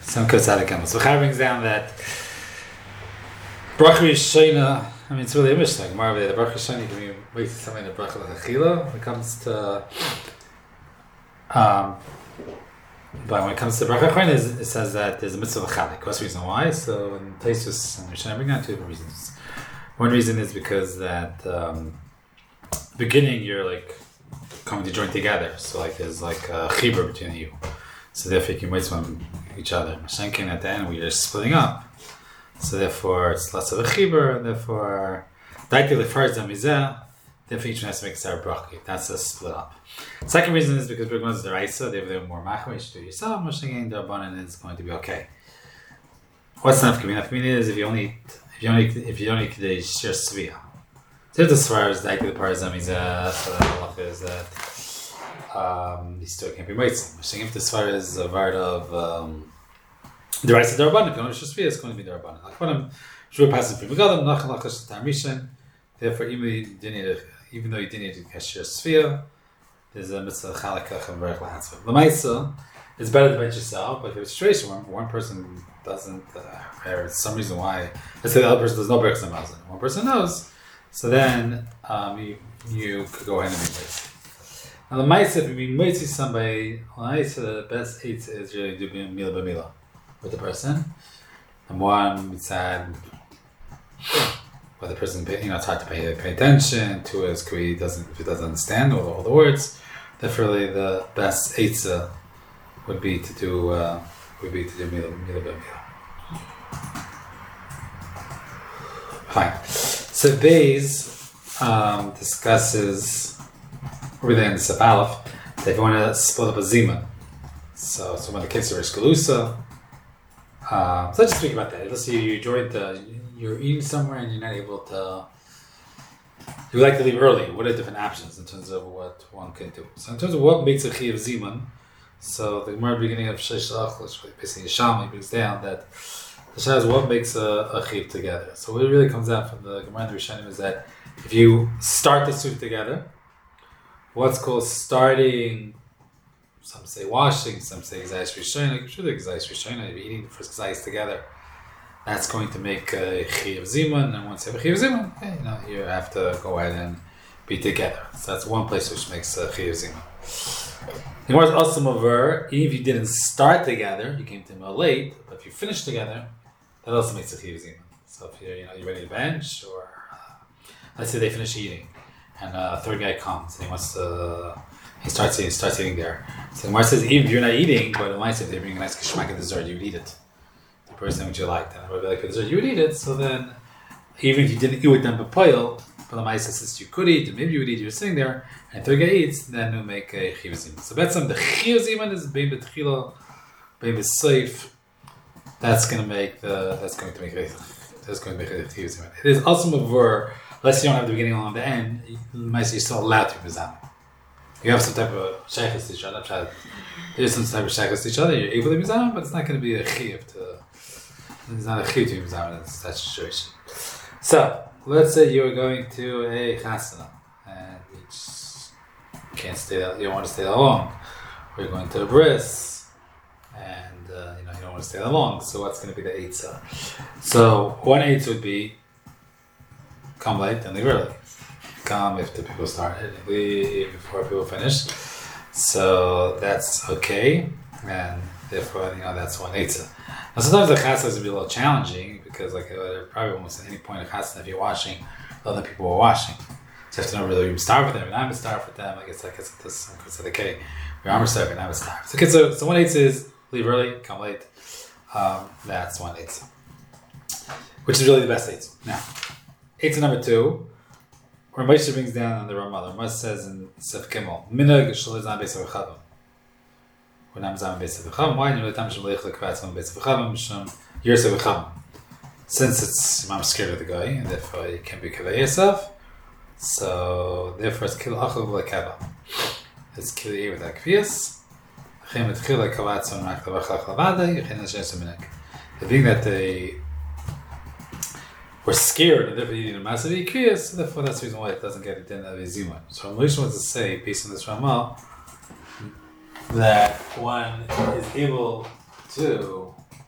Some Kotzadik. So Chai brings down that Bracha Rishona. I mean, it's really interesting. More of the Bracha Rishona can be wait to something in the Bracha L'Chachila. When it comes to but when it comes to Bracha Achrona, it says that there's a mitzvah L'Chalik. What's the reason why? So in Taisus and Rishona bring down two different reasons. One reason is because that beginning you're like coming to join together. So like there's like a chibur between you. So therefore you can wait from each other. Mashenkin at the end we are splitting up. So therefore it's less of a chibur, and therefore therefore each one has to make a separate bracha. That's a split up. Second reason is because Bergman is the Raisa, they're more machmir, you should do it yourself, Mashenkin, the Rabbanan is going to be okay. What's nafkamina? Nafkamina is if you only Kidei Shir Svia. So if the Svar is like the Parazam is so the halacha is that he still can't be Meitzim. If the Svar is a vart of the rights of the Rabbanan, if you only Shir Svia, it's going to be the Rabbanan. Like when I'm Shur passing from Megadim, Nachal Lachash Tarmishan, therefore even though you didn't need to get Shir Svia, there's a mitzvah Chalakach and Berach Lahatzvah. The Meitzah, it's better to bench yourself, but if it's a situation where one person doesn't, or some reason why, let's say the other person does no breaks in Mazan, one person knows, so then you could go ahead and be Mitzi. Now the Maisa, if you be Mitzi somebody, the best eight is really to be Mila B'Mila with the person. And one, it's sad, where the person, it's hard to pay attention, two is if he doesn't understand all the words, definitely the best eight would be to do Mila B'Mila. Fine. So Beis discusses over there in the Sef Aleph that if you want to split up a Zimun. So when the kids are Ishkalusa, so let's just speak about that. Let's say you're eating somewhere and you're not able to, you like to leave early. What are different options in terms of what one can do? So in terms of what makes a Chi of Zimun, so the Gemara beginning of Sheish Lach, basically Shami brings down that the Shah is what makes a chiv together. So what it really comes out from the Gemara and the Rishonim is that if you start the soup together, what's called starting, some say washing, some say Gzayis Rishona, should be Gzayis Rishona, if you're eating the first Gzayis together, that's going to make a chiv Zimun, and once you have a chiv Zimun, you have to go ahead and be together. So that's one place which makes a chiv Zimun. The Gemara is also over, even if you didn't start together, you came to him late, but if you finished together, that also makes a chiv Zimun. So if you're ready to bench, or let's say they finish eating, and a third guy comes and he starts eating there. So the Gemara says, even if you're not eating, but it might say if they bring a nice kishmak dessert, you would eat it. The person which you liked, and it would be like a dessert, you would eat it. So then, even if you didn't eat with them b'poil, but the Maisa says you could eat, and maybe you would eat, you're sitting there, and third guy eats, then you make a chiv Zimun. So that's the chiv Zimun is bein b'tchila, bein b'seif. That's going to make a chiv Zimun. It is also mavur. Unless you don't have the beginning along the end, you're still allowed to be Mizam. You have some type of shaykhs to each other. There's some type of shaykhs to each other. You're able to be Mizam, but it's not going to be a chiv to. It's not a chiv to be Mizam in that situation. So let's say you're going to a chasana and you just can't stay that. You don't want to stay that long. Or you're going to a bris and you don't want to stay that long. So what's going to be the eitzah? So one eitzah would be come late and leave early. Come if the people started, leave before people finish. So that's okay, and therefore that's one eitzah. Now sometimes the chasnas would be a little challenging because probably almost at any point of chasna if you're washing, other people were washing. So you have to know whether you're starved for them, and I'm starved for them. I guess this is okay. You're starved and I'm starved. So one eitzah is leave early, come late. That's one eitzah, which is really the best eitzah. Now. Eitzah number 2, where Moshe brings down on the Ramah. Moshe says in Sef Gimel, Minhag Shalizan Beis Avchavim. When I'm Zam Beis Avchavim, why? You know the time Shalich Lekvatz Beis Avchavim, Shem Yersa Avchavim. Since it's I'm scared of the guy, and therefore you can't be Kaveh yourself, so therefore it's Kil Achel Lekava. It's Kil Yev with Akvias. Chem et Kil Lekvatz on Rak Lavach Lavada. Yechin Hashem Minhag. The thing that they were scared and therefore eating a massive ikiyas, so therefore that's the reason why it doesn't get it in of a zimun. So Moshe wants to say, based on this Ramah, that one is able to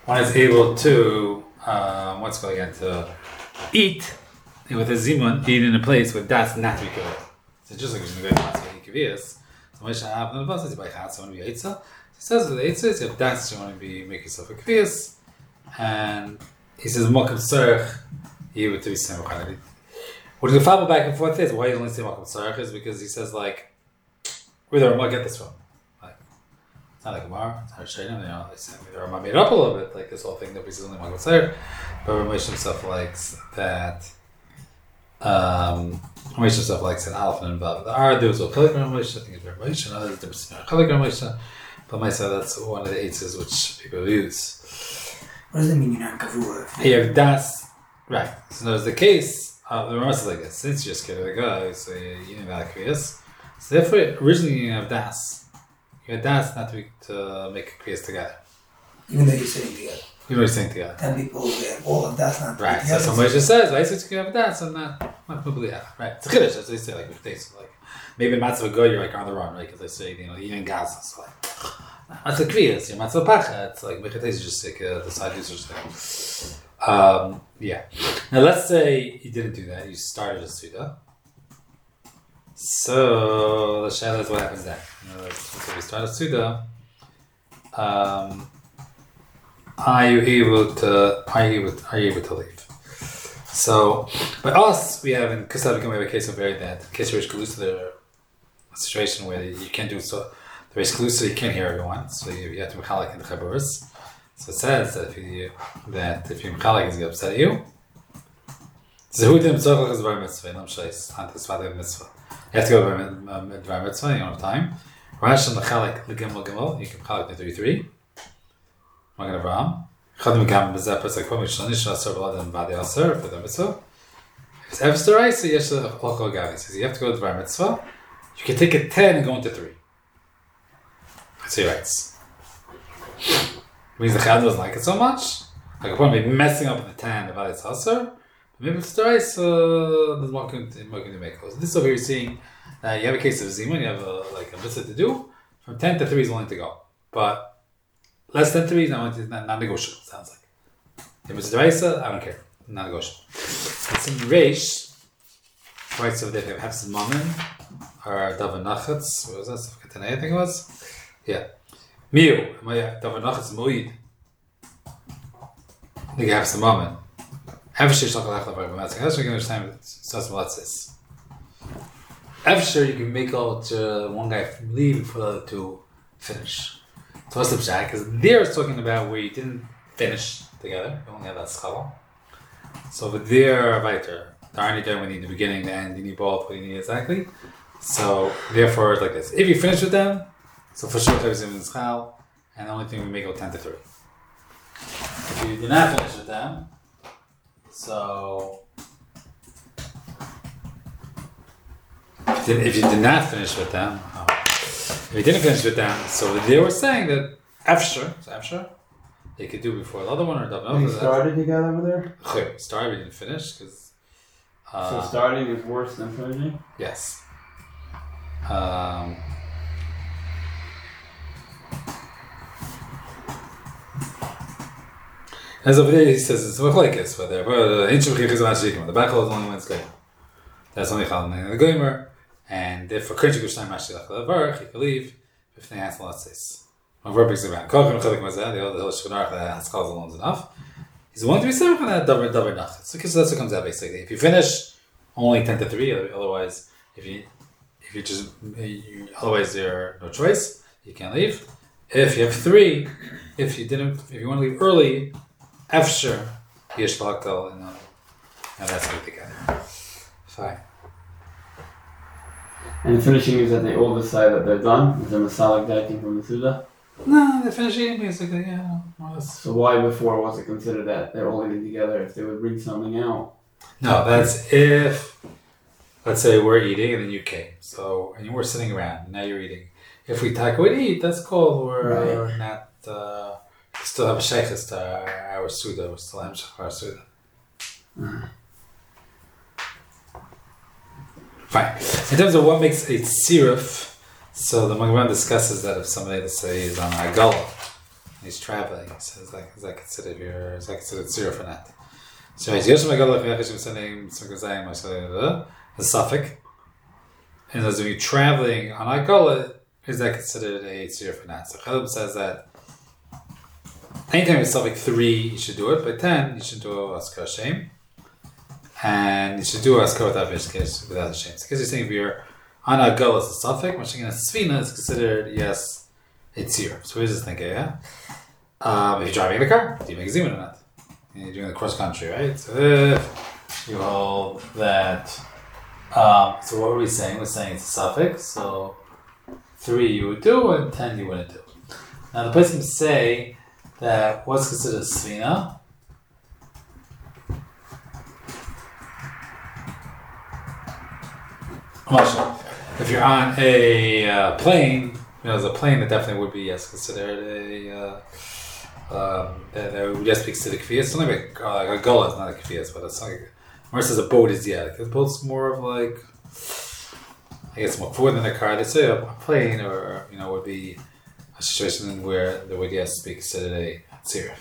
one is able to, what's it called again, to eat with a zimun, eat in a place where that's not to be kavir. So just like you're going to go to kavirs, so Moshe have no bus, by chatz, want to be eitza. He says with the eitza, if that's you want to be make yourself a kavirs, and he says makam tzarech, he would to be same kind. What the fable back and forth is why you only say makam tzarech is because he says like, where the Ramah get this from? Like, it's not like a Mar, it's not a Shayna, they say the Ramah made up a little bit, like this whole thing that we see only makam tzarech, but Ramesh himself likes that. Ramesh himself likes an Aleph and Vav. There are those who Chalik Ramesh, I think it's very Ramesh, and others different Chalik Ramesh, but myself that's one of the eights which people use. What does that mean you're not kavur? Yeah, that's right. So there's the case. The Ramah is like this. Since you just get the guy, so you know that kriyas. So therefore, originally you have das. You had das not to make kriyas together. Even though you're sitting together. You know what you're saying together. 10 people have all of that's not Right. together. So somebody just says, "I said you have das," and not probably have. Right. It's a chiddush. That's what they say. Like if they say, like maybe in matzah good, you're like on the run, right? Because they say you're eating Gaza. So like matzah kriyas, you're matzah pacha. It's like mechates is just like the side users thing. Yeah. Now let's say you didn't do that. You started a suda. So the shaila is what happens then. So we start a suda. Are you able to leave? So by us, we have in Kisav we have a case of very that in case you're exclusive, there's a situation where you can't do so. They're exclusive, you can't hear everyone, so you have to mechalik in the chaburas. So it says that if your mechalik is going to upset you, Zehudim tzorach is bar mitzvah. Nom shayis hantas father mitzvah. You have to go by bar mitzvah. You don't have time. Rash and mechalik legimel gimel. You can mechalik the 33. Magen Avraham. Chadim gam bezeh pesach kol mishlanish asar b'ladam b'adi asar for the mitzvah. If it's efster so yesh l'chol gavi. Says you have to go to bar mitzvah. You can take a 10 and go into 3. That's he writes. Means the Chad doesn't like it so much. Like a point be messing up with the 10 about its asar. Maybe it's there's more to make. So this over here is seeing that you have a case of Zima, you have a mitzvah to do. From 10 to 3 is willing to go. But less than 3 is not negotiable, sounds like. If it's Deraisa, I don't care. Not negotiable. It's in Reish, right? So they have some Mammon, or Davar Nachatz. What was that? Katana, I think it was? Yeah. Miu, Davar Nachatz Moid. I think you have some Mammon. Efsher you can understand Efsher, you can make out one guy leave for the other to finish. So what's the pshat? Because there it's talking about where you didn't finish together. You only have that schala. So over there, weiter. There aren't there when you need the beginning, the end. You need both. What you need exactly. So therefore, it's like this. If you finish with them, so for sure everything is schal, and the only thing we make out 10 to 3. If you do not finish with them. So, if you did not finish with them, if you didn't finish with them, so they were saying that Efsher, they could do before the other one or double. They started together over there? Started, we didn't finish because. So starting is worse than finishing? Yes. As over there, he says it's machlekes, but the ancient chichis of Mashiach, the bachel is only when it's goyim. That's only chal in the goyimer, and if a krenchik of shnai Mashiach levarch, he can leave. If they answer, let's say, my verb is around. Kolchem chelik mazeh, the other shkunarach that has calls alone is enough. He's willing to be separate from that davar nachat. So that's what comes out basically. If you finish only 10 to 3, otherwise, otherwise there are no choice. You can't leave. If you have 3, if you want to leave early. Efsher, yesh l'hakol, and that's what they get. Fine. And the finishing is that they all decide that they're done? Is there masalik dating from the Suda? No, they're finishing basically, yeah. So why before was it considered that they're all getting together if they would bring something out? No, that's if, let's say we're eating and then you came. So, and you were sitting around, and now you're eating. If we talk away to eat, that's cool. We're not, still have a sheikhs to our Suda. We still have our Suda. Fine. In terms of what makes a siruf, so the Magen discusses that if somebody, let's say, is on Agala, he's traveling. So is that considered tzira for that? So he's Yoshim Agalach Yachashim Sanim Sukazayim Mashallah, the suffix. And as if you're traveling on Agala, is that considered a tzira for that? So Chalib says that anytime it's suffix 3, you should do it. By 10, you should do Askar Hashem. And you should do Askar without Vishkesh, without Hashem. So because you're saying if you're on Agala, it's a suffix. Mashing a Svina is considered, yes, a tzira. So we just think, yeah? If you're driving in a car, do you make a zimun or not? You're doing the cross country, right? So if you hold that, so what were we saying? We're saying it's a suffix. So 3 you would do, and 10 you wouldn't do. Now the person say that what's considered a svina. If you're on a plane, there's a plane that definitely would be considered a. That would just be considered kfiyas. It's only like a gullah is not a kfiyas, but it's like where it says a boat is because a boat's more of like I guess more forward than a car. They say a plane or would be a situation where there would be considered a tzirif.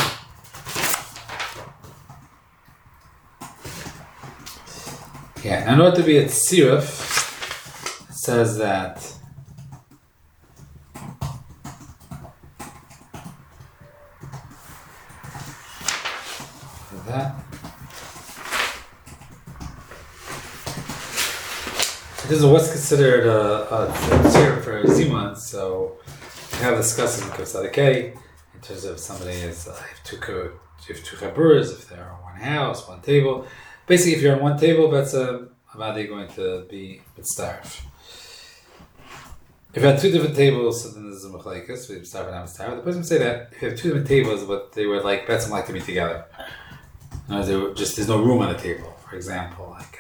Yeah, now in order to be a tzirif, it says that. This is what's considered a tzir for zimun. So we have discussed in Kavsadikei in terms of somebody is two chaburas, if they're on one house, one table. Basically, if you're on one table, that's about they going to be mitzdarf. If you have two different tables, so then there's a machlekes. We start with mitzdarf. The person would say that if you have two different tables, but they were like betzim like to be together. There's no room on the table. For example, like.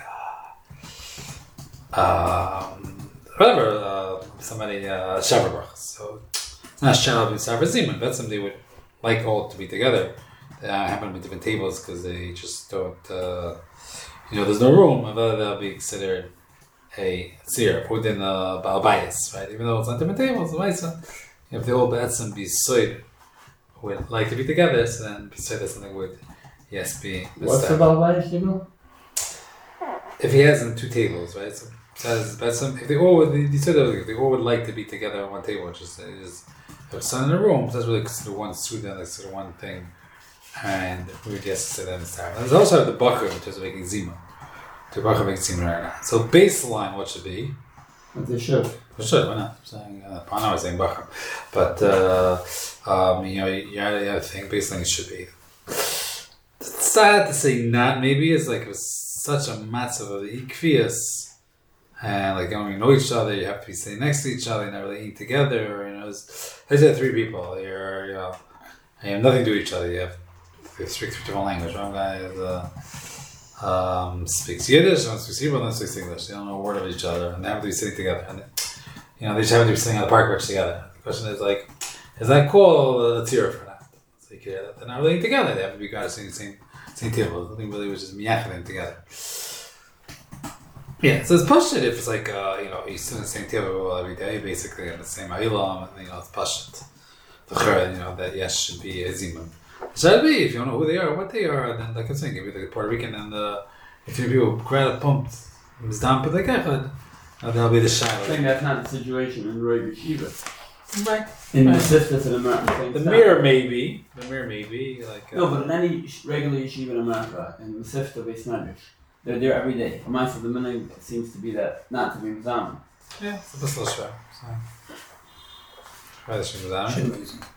Somebody shavarach. So it's not shav and zimun. That's something they would like all to be together. They happen to be different tables because they just don't. There's no room. Whether they'll be considered a tzir within a balbayis, right? Even though it's on different tables, if the whole betzim be soid would like to be together, so then beside that something would be. What's the balbayis? If he has them two tables, right? So if they all would like to be together on one table, which is have sun in a room, so that's really considered one suda, considered one thing, and we would say that in time. There's also the bakar, which is making zima. The bakar makes zima right now. So baseline, what should be? They should. Why not? I'm saying I was saying bakar, but you have to think baseline should be. It's sad to say not. Maybe it's like it was such a matzav of the ikvias, and like when you know each other, you have to be sitting next to each other, you're not really eating together. Let's say 3 people. You have nothing to do with each other. You have speak 3 different languages. One guy speaks Yiddish, one speaks Hebrew, one speaks English. They don't know a word of each other, and they have to be sitting together. And they just have to be sitting on the park bench together. The question is is that cool? A tzira for that? So you hear that they're not really eating together. They have to be guys sitting the same table. I think really was just miyachim together. Yeah, so it's pashut if it's like you sit on the same table every day, basically in the same a'ilam, and it's pashut. The chur, that yes should be a zimun. Should be if you don't know who they are, what they are, then like I'm saying, if you're the Puerto Rican and if you people grab pumped, mizdam put like echad, that'll be the shayla. I think that's not the situation in Roy Yeshiva. Right. In the Siftas in America. The mirror maybe. Like no, but in any regular yeshiva in America, in the Sifta Beis Medrash, they're there every day. For myself, the minhag seems to be that not to be Mizaman. Yeah, it's a little short. Rather should be Mizaman. Shouldn't be easy.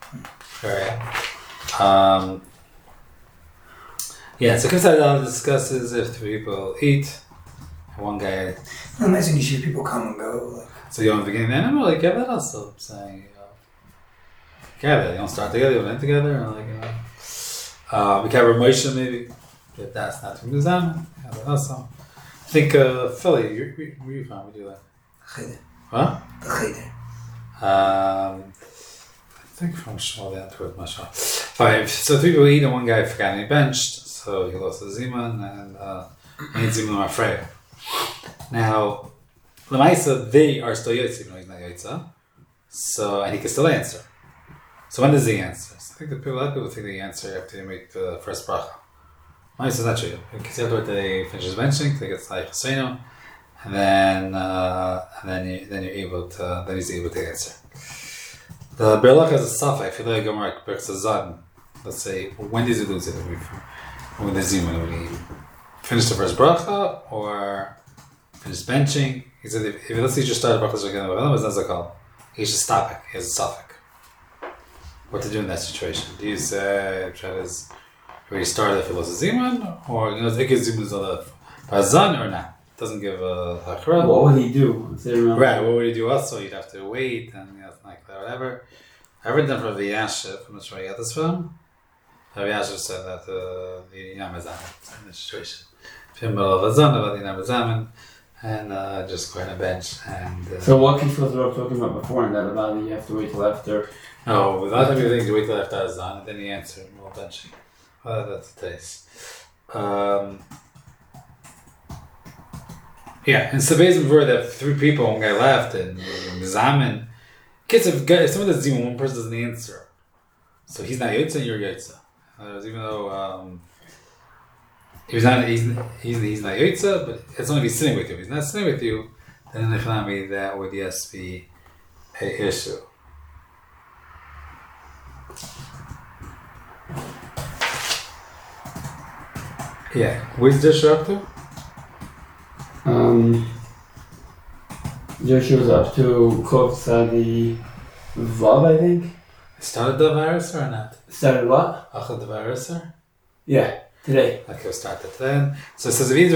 So Kavsadal discusses if 2 people eat, and one guy. Imagine you people come and go. So you don't begin the animal, like that also saying, you don't start together, you don't end together, or we can have Moshe maybe, if that's not too Mizam, that also. I think Philly, where you from? We do that. Cheder. What? The Cheder. I think from Shmuel down to it, Masha. 5. So 3 people eat, and one guy forgot and he benched, so he lost the Ziman, and he needs Ziman Mafreya. Now, Lamaisa, they are still Yotzi, even though he's not Yotza. So, and he can still answer. So when does he answer? So I think a lot of people think they answer after you make the first bracha. Mine is not true. Because after they finishes benching, they get like Husseinu, and then you're able to then he's able to answer. The Berlach has a suffix. I feel like Gemara breaks a zan. Let's say, when does he lose it? When does he finish the first bracha or finish benching? He said, if let's say you just started brachas again, what's that called? He should stop it. He has a suffix. What to do in that situation? Do you say, where you started if it was a zimun, or take a zimun a zan or not? Doesn't give a hachra. What would he do? Right, what would he do also? You'd have to wait and like that, whatever. I read them from Yashiv. I'm not sure I got this from. Yashiv said that the Yinam Zamen in this situation. Middle of a zan, about the Yinam Zamen, and just go on a bench. And so what Kishvos were talking about before, and that about you have to wait till after. No, without having to wait till after Azan, and then he answered more benching. That's the taste. Yeah, and Sabezim were that 3 people, one guy left, and Zamen. Kids, if someone does Zimun, one person doesn't answer. So he's not Yotza and you're Yotza. Even though he's not Yotza, but it's only if he's sitting with you. If he's not sitting with you, then in the Echnami, that would yes be a issue. Yeah, where's Joshua up to? Joshua's up to Kov Vav, I think. Started the virus or not? Started what? Achad the virus or? Yeah, today. Okay, we'll start it then. So it says, if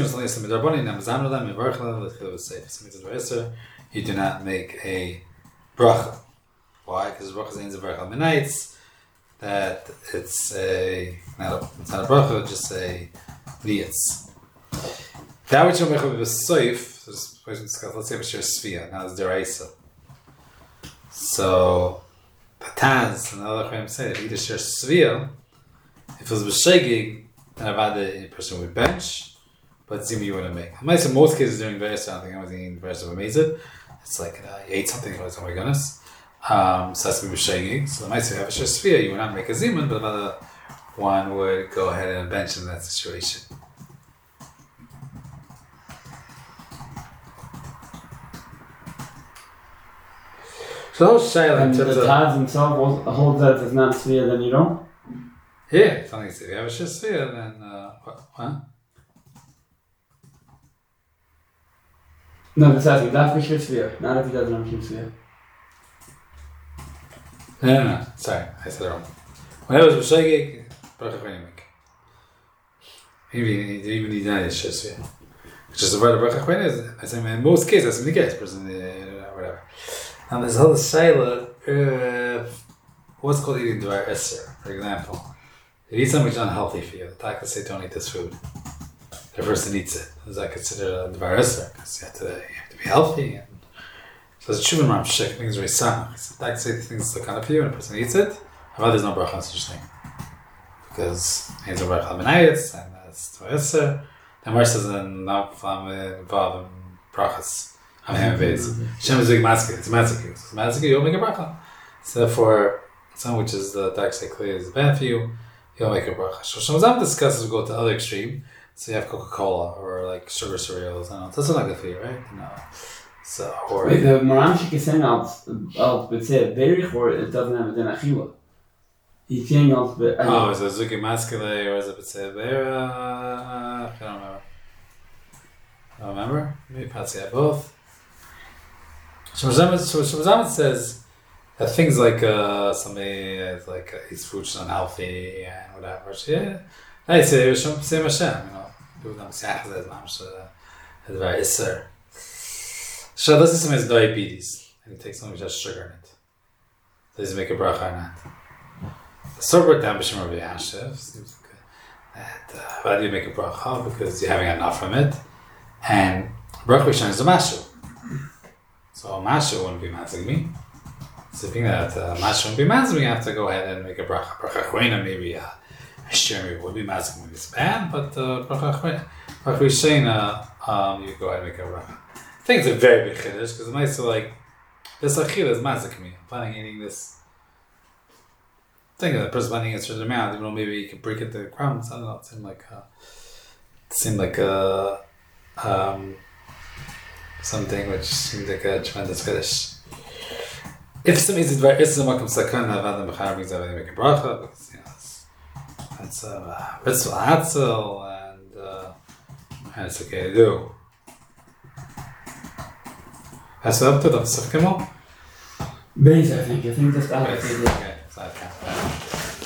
you do not make a bracha. Why? Because bracha is a bracha minaitz. That it's not a bracha, just a liyatz. That which you'll make with a soif, let's say a shir svia, now it's deraisa. So the Taz and the other Chayim say that either shir svia, if it was b'shegig, then a person would bench, but zim you wouldn't make. In most cases during various, I don't think I was eating various of amazing. It's like you ate something, it was, oh my goodness. So that's to be b'shegig. So the might say have a shir svia, you would not make a zimun, but another one would go ahead and bench in that situation. So and the Taz himself holds that it's not sphere, then you don't? Yeah, something if you have a shir sphere, then what? No, it's asking, that's for shir sphere, not if he doesn't have a shir sphere. No, sorry, I said it wrong. When I was b'shegig, bracha chayimik. Even the United shir sphere. It's just about the bracha chayimik. I say in most cases, that's in the case, person, whatever. And there's other shayla, what's called eating dvar eser, for example. If you eat something which is unhealthy for you, the doctor say don't eat this food. The person eats it. Is that considered a dvar eser? Because you have to be healthy. And so the Shuvin Ram Shek, things very samach. The doctor say things look kind of for you and the person eats it. However, there's no bracha on such thing. Because he's a bracha menayetz, and that's dvar eser. The Mar says in Vav and brachas. Shem is doing matzah. It's matzah. It's matzah. You'll make a bracha. So therefore, something which is the dark side clear is bad for you. You'll make a bracha. So Shemazam discusses we go to the other extreme. So you have Coca-Cola or like sugar cereals. I don't know. That's not good for you, right? No. So or wait, the Maramshik is saying al b'tzeh berich, or it doesn't have a din achila. He's saying al b'tzeh. Oh, is it zuki maskele or is it b'tzeh bera? I don't remember. I don't remember. Maybe Patsy had both. Shemazam says that things like somebody eats food which is unhealthy and whatever. So yeah, I say same Hashem. People don't say it's very iser. So let's say somebody has diabetes and he takes something which has sugar in it. Does he make a bracha or not? The sober down b'shem Rabbi Yashiv seems good. Why do you make a bracha? Because you're having enough from it, and bracha rishon is a mashu. So mashu wouldn't be matzing me. So being that mashu wouldn't be matzing me, I have to go ahead and make a bracha. Bracha chweina maybe a shir would be matzing me. It's bad, but bracha chweina, bracha rishon, you go ahead and make a bracha. I think it's a very big chiddush because it might say like this achila is matzing me. I'm planning on eating this think of the person finding a certain amount, even though maybe you can break it to crumbs. I don't know. It seemed like something which seemed like a tremendous Kiddush. If some is very Islam comes sakana, then the Bechar brings everything make a bracha, because that's Ritzel Hatzel, and it's okay to do. Has up to the Sif Kimmel? Base, I think. I think that's the Okay, so I can't.